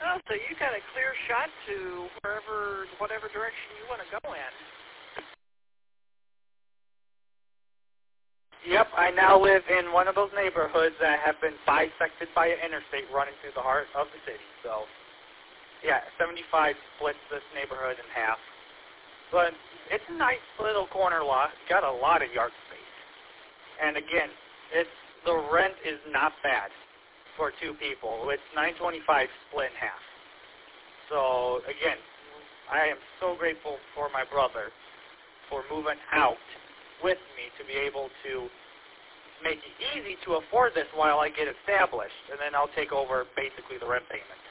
Oh, so you got a clear shot to whatever direction you want to go in. Yep, I now live in one of those neighborhoods that have been bisected by an interstate running through the heart of the city. So, yeah, 75 splits this neighborhood in half. But it's a nice little corner lot. It's got a lot of yard space. And again, the rent is not bad for two people. It's $925 split in half. So, again, I am so grateful for my brother for moving out with me to be able to make it easy to afford this while I get established, and then I'll take over basically the rent payment.